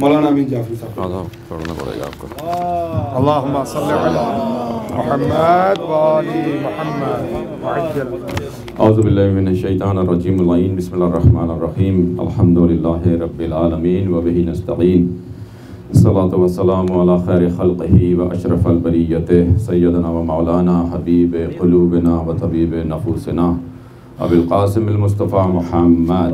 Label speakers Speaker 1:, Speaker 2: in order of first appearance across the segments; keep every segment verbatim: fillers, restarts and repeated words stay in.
Speaker 1: मौलाना अमीन जाफरी साहब
Speaker 2: पढ़ना पड़ेगा आपको।
Speaker 3: अल्लाहुम्मा सल्लि अला मुहम्मद व आलि मुहम्मद वअज्जल।
Speaker 2: औज़ु बिल्लाहि मिनश शैतानिर रजीम लाइन बिस्मिल्लाहिर रहमानिर रहीम अल्हम्दुलिल्लाहि रब्बिल आलमीन व बिही नस्तईन सल्लल्लाहु व सल्लमु अला खैरि खल्क़िही व अशरफिल बरिय्यतिह सय्यदना व मौलाना हबीब क़ुलूबिना व तबीब नफूसिना अबुल क़ासिमिल मुस्तफ़ा मुहम्मद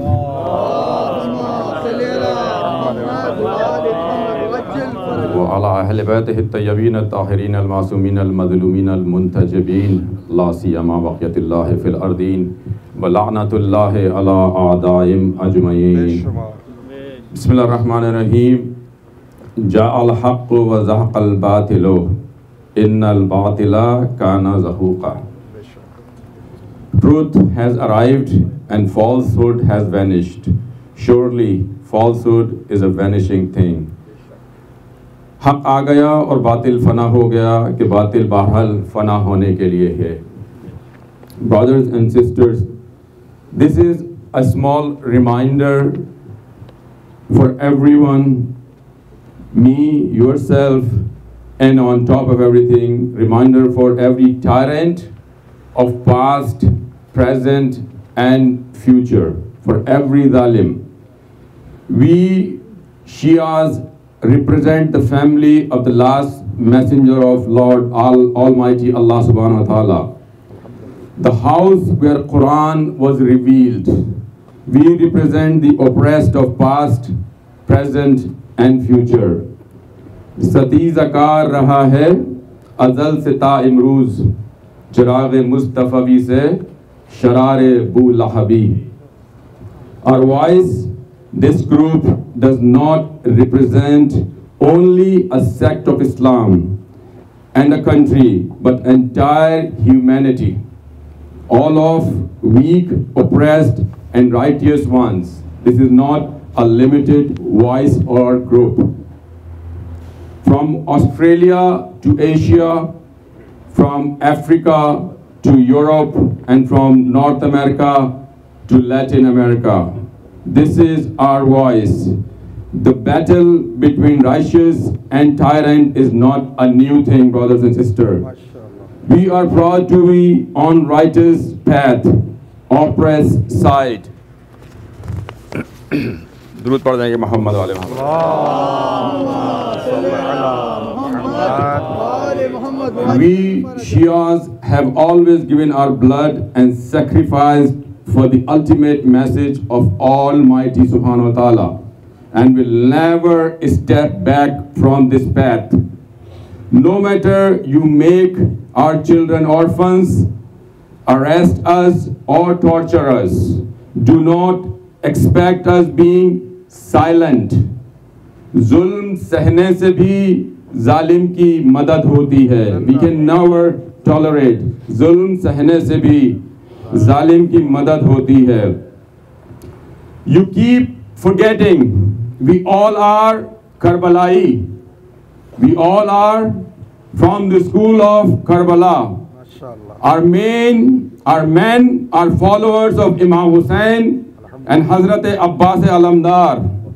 Speaker 2: व अला अहले बैतिहि अत-तय्यबीन अत-ताहिरीन अल-मासूमीन अल-मज़लूमीन अल-मुंतजबीन ला सियमा बक़ियतिल्लाहि फिल अर्दीन व लअनतुल्लाहि अला आदाइम अजमईन। बिस्मिल्लाहिर रहमानिर रहीम। जाअल हक़्क़ु व ज़हक़ल बातिलु इन्नल बातिला काना ज़हूक़ा। Truth has arrived and falsehood has vanished. Surely falsehood is a vanishing thing. हक आ गया और बातिल फना हो गया कि बातिल बहरहाल फना होने के लिए है। Brothers and sisters, this is a small reminder for everyone, me, yourself, and on top of everything, reminder for every tyrant of past, present, and future, for every zalim. We Shias represent the family of the last messenger of Lord Al Almighty Allah subhanahu wa ta'ala, the house where Quran was revealed. We represent the oppressed of past, present, and future. सती ज़कार रहा है अज़ल से ता इमरूज़, चिराग़ मुस्तफ़वी से शरारे बू लहबी. Our voice, this group does not represent only a sect of Islam and a country, but entire humanity, all of weak, oppressed, and righteous ones. This is not a limited voice or group. From Australia to Asia, from Africa to Europe, and from North America to Latin America. This is our voice. The battle between righteous and tyrant is not a new thing, brothers and sisters. We are proud to be on righteous path, oppressed side. दुरूद पढ़ देंगे मोहम्मद वाले Mohammad. We Shias have always given our blood and sacrificed for the ultimate message of Almighty Subhanahu wa Ta'ala, and will never step back from this path. No matter you make our children orphans, arrest us or torture us, do not expect us being silent. जुल्म सहने से भी जालिम की मदद होती है. We can never tolerate. जुल्म सहने से भी जालिम की मदद होती है. You keep forgetting, we all are Karbalai. We all are from the school of Karbala. Our main, our men are followers of Imam Hussain and Hazrat Abbas Alamdar.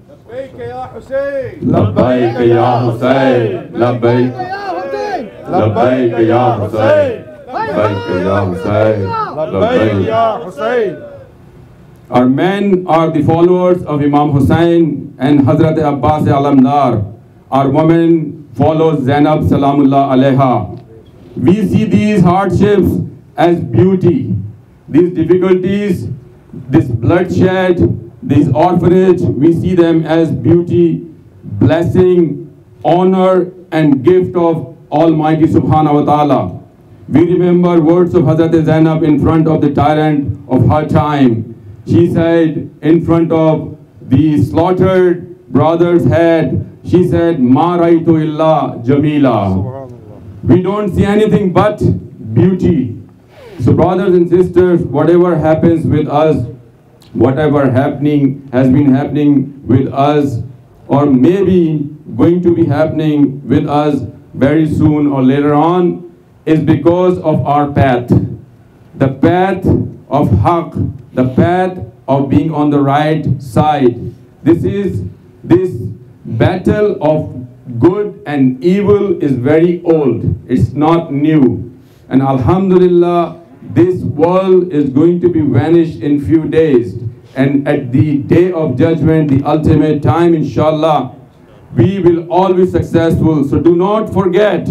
Speaker 2: Labbaik ya Hussain, labbaik labbaik ya Hussain, labbaik ya Hussain, labbaik ya Hussain. Our men are the followers of Imam Hussain and Hazrat Abbas Alamdar. Our women follow Zainab Salamullah Alaiha. We see these hardships as beauty, these difficulties, this bloodshed, this orphanage, we see them as beauty, blessing, honor, and gift of Almighty Subhanahu wa Ta'ala. We remember words of Hazrat Zainab in front of the tyrant of her time. She said in front of the slaughtered brother's head, she said, Ma raitu illa jamila. We don't see anything but beauty. So brothers and sisters, whatever happens with us, whatever happening has been happening with us, or maybe going to be happening with us very soon or later on, is because of our path. The path of haqq, the path of being on the right side. This is, this battle of good and evil is very old. It's not new. And Alhamdulillah, this world is going to be vanished in few days. And at the day of judgment, the ultimate time, inshallah, we will all be successful. So do not forget,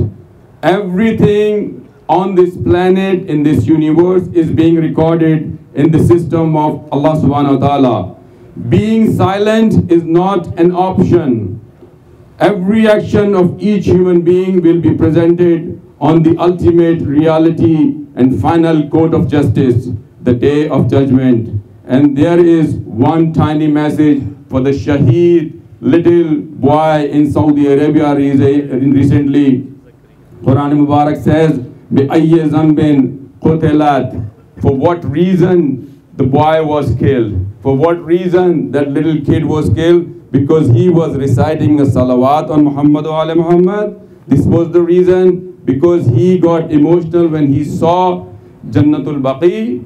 Speaker 2: everything on this planet, in this universe, is being recorded in the system of Allah subhanahu wa ta'ala. Being silent is not an option. Every action of each human being will be presented on the ultimate reality and final court of justice, the day of judgment. And there is one tiny message for the Shaheed little boy in Saudi Arabia recently. Quran Mubarak says, بِأَيِّ ذَنْبٍ قُتِلَتْ. For what reason the boy was killed? For what reason that little kid was killed? Because he was reciting a salawat on Muhammad wa ala Muhammad. This was the reason. Because he got emotional when he saw Jannatul Baqi.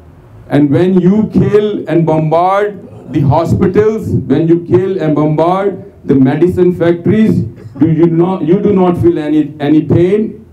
Speaker 2: And when you kill and bombard the hospitals, when you kill and bombard the medicine factories, do you not you do not feel any any pain?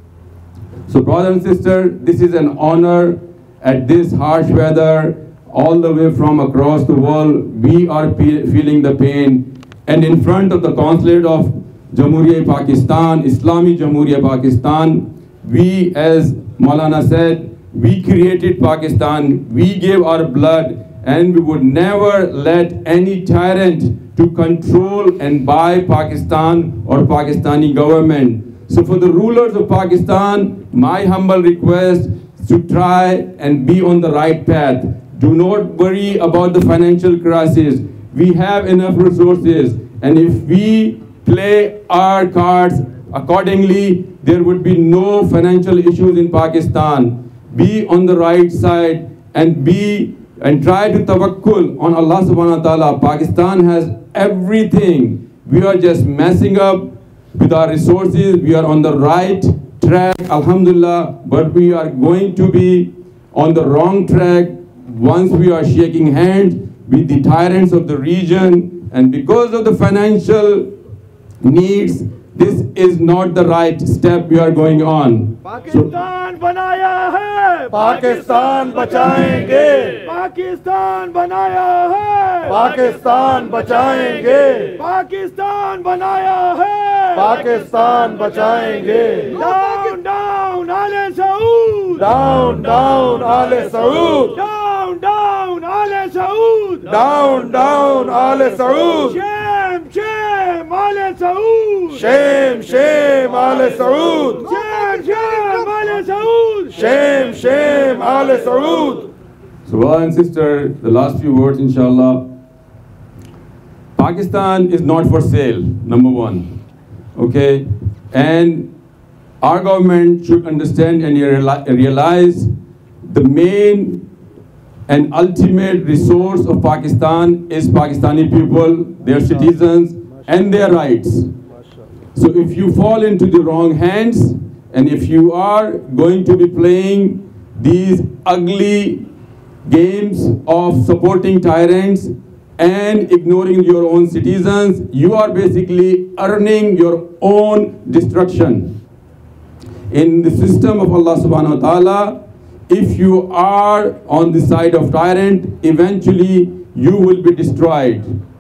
Speaker 2: So brother and sister, this is an honor at this harsh weather, all the way from across the world. We are feeling the pain, and in front of the consulate of Jamhuriya Pakistan, Islami Jamhuriya Pakistan, we, as Maulana said, we created Pakistan, we gave our blood, and we would never let any tyrant to control and buy Pakistan or Pakistani government. So for the rulers of Pakistan, my humble request is to try and be on the right path. Do not worry about the financial crisis. We have enough resources, and if we play our cards accordingly, there would be no financial issues in Pakistan. Be on the right side and be and try to tawakkul on Allah subhanahu wa ta'ala. Pakistan has everything. We are just messing up with our resources. We are on the right track, alhamdulillah, but we are going to be on the wrong track once we are shaking hands with the tyrants of the region. And because of the financial needs, this is not the right step we are going on.
Speaker 1: Pakistan banaya hai,
Speaker 3: Pakistan bachayenge,
Speaker 1: Pakistan banaya hai,
Speaker 3: Pakistan bachayenge,
Speaker 1: Pakistan banaya hai,
Speaker 3: Pakistan bachayenge.
Speaker 1: Down, down, Ale Saud.
Speaker 3: Down, down, Ale Saud.
Speaker 1: Down, down, Ale Saud.
Speaker 3: Down, down, Ale Saud.
Speaker 1: Shame, shame, Ale Saud.
Speaker 3: Shame, shame, Ale Saud.
Speaker 1: Shame, shame, Ale Saud.
Speaker 3: Shame, shame, Ale Saud.
Speaker 2: So brother and sister, the last few words, inshallah. Pakistan is not for sale, number one. Okay? And our government should understand and realize the main and ultimate resource of Pakistan is Pakistani people, their citizens, and their rights. So if you fall into the wrong hands, and if you are going to be playing these ugly games of supporting tyrants and ignoring your own citizens, you are basically earning your own destruction. In the system of Allah subhanahu wa ta'ala, if you are on the side of tyrant, eventually you will be destroyed.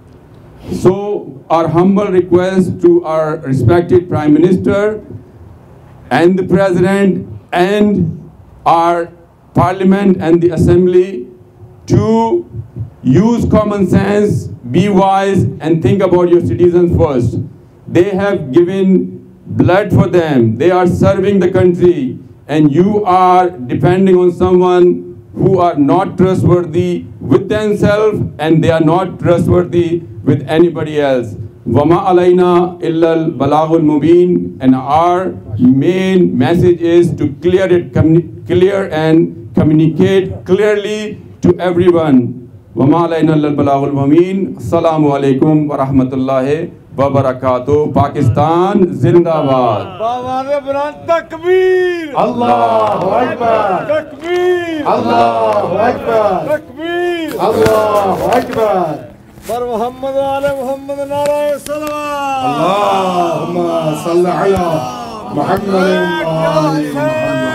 Speaker 2: So our humble request to our respected Prime Minister and the President and our Parliament and the Assembly to use common sense, be wise, and think about your citizens first. They have given blood for them. They are serving the country, and you are depending on someone who are not trustworthy with themselves, and they are not trustworthy with anybody else. Wama alayna illal balagul mubin, and our main message is to clear it, clear and communicate clearly to everyone. Wama alayna illal balagul mubin. Assalamu alaikum wa rahmatullahi wa barakatuh. Pakistan zindabad.
Speaker 1: Baware Buran takbir.
Speaker 3: Allahu Akbar.
Speaker 1: Takbir.
Speaker 3: Allahu Akbar.
Speaker 1: Takbir.
Speaker 3: Allahu Akbar.
Speaker 1: پر محمد آل محمد نعرہ صلوات
Speaker 3: اللهم صل على محمد وآل محمد